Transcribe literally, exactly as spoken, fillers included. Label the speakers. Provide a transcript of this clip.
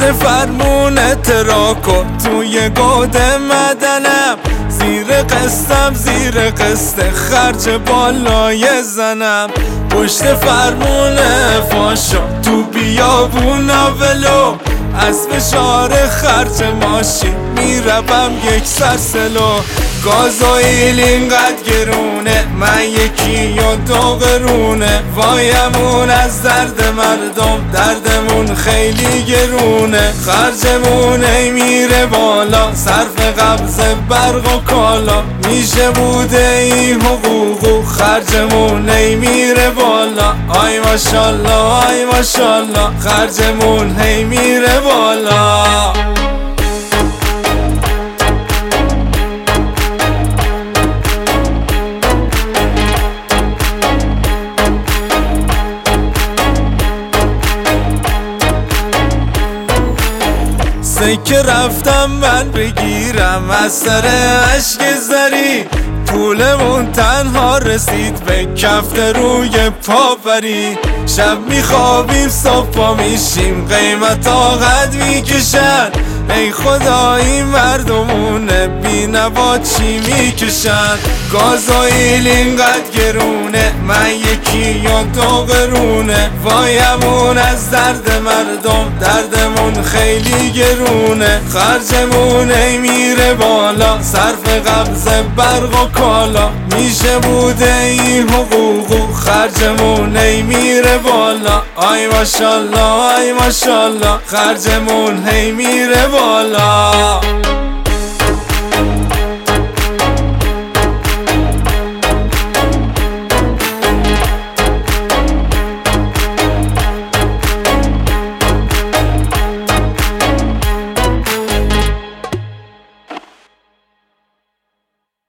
Speaker 1: پشت فرمون تراکو توی گود مدنم، زیر قسطم زیر قسط خرج بالای زنم. پشت فرمون فاشا تو بیابونا ولو، از فشار خرج ماشین میروم یک سرسلو. گازوئیل اینقدر گرونه من یکی و دو قرونه، وایمون از درد مردم دردمون خیلی گرونه. خرجمون ای میره بالا صرف قبض برق و کالا، میشه بوده این حقوقو خرجمون ای میره بالا. آی ماشالله آی ماشالله خرجمون هی میره بالا. سکه رفتم من بگیرم از سر عشق زری، پولمون تنها رسید به کفت روی پاپری. شب میخوابیم صبح پا میشیم قیمت قد میکشن، ای خدا این مردمون بی نوا چی میکشن. گازوئیل اینقدر گرونه من یکی یا دو قرونه، وایمون از درد مردم دردمون خیلی گرونه. خرجمون ای میره بالا صرف قبض برق و کالا، میشه بوده این حقوقو خرجمون ای میره بالا. آی ماشالله آی ماشالله خرجمون هی میره بالا.